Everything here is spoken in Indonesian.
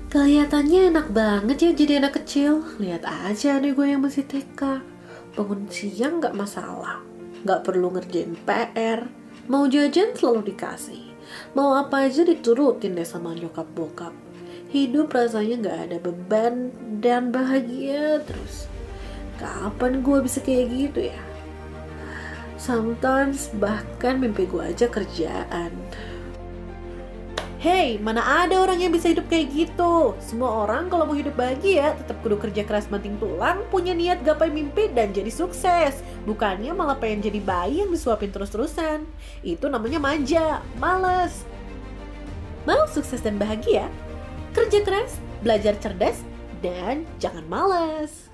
Kelihatannya enak banget ya jadi anak kecil. Lihat aja adik gue yang masih TK. Bangun siang gak masalah, gak perlu ngerjain PR. Mau jajan selalu dikasih. Mau apa aja diturutin deh sama nyokap bokap. Hidup rasanya gak ada beban dan bahagia terus. Kapan gue bisa kayak gitu ya? Sometimes bahkan mimpi gue aja kerjaan. Hey, mana ada orang yang bisa hidup kayak gitu? Semua orang kalau mau hidup bahagia tetap kudu kerja keras banting tulang, punya niat gapai mimpi dan jadi sukses. Bukannya malah pengen jadi bayi yang disuapin terus-terusan. Itu namanya manja, males. Mau sukses dan bahagia? Kerja keras, belajar cerdas, dan jangan malas.